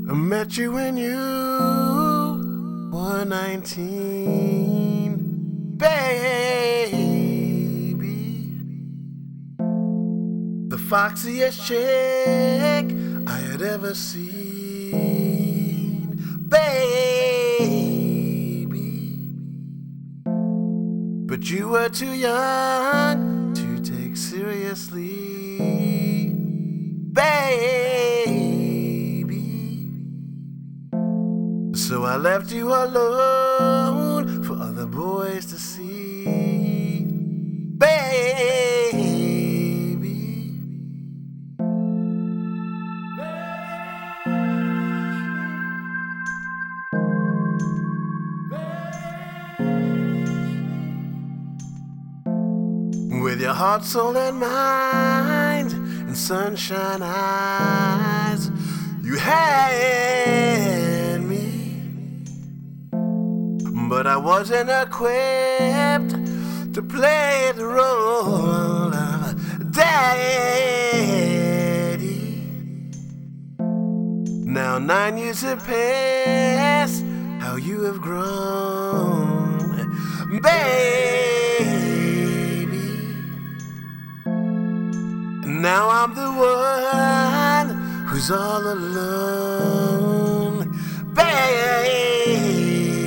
I met you when you were 19, baby. The foxiest chick I had ever seen, baby. But you were too young to take seriously, baby. So I left you alone for other boys to see, baby. With your heart, soul, and mind, and sunshine eyes, you had me. But I wasn't equipped to play the role of daddy. Now 9 years have passed, how you have grown, baby. Now I'm the one who's all alone, baby.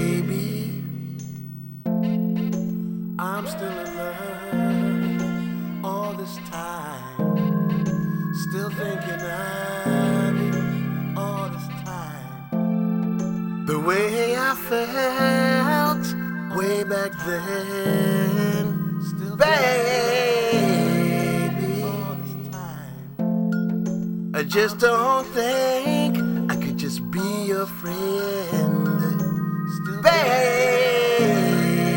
I'm still in love all this time, still thinking of you all this time. The way I felt way back then, still baby. All this time. I just don't think I could just be your friend, still baby.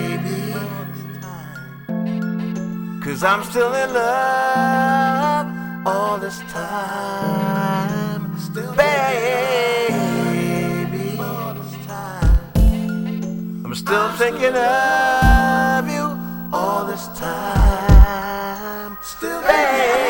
'Cause I'm still in love all this time, still baby. All this time. I'm still thinking of you all this time, still baby.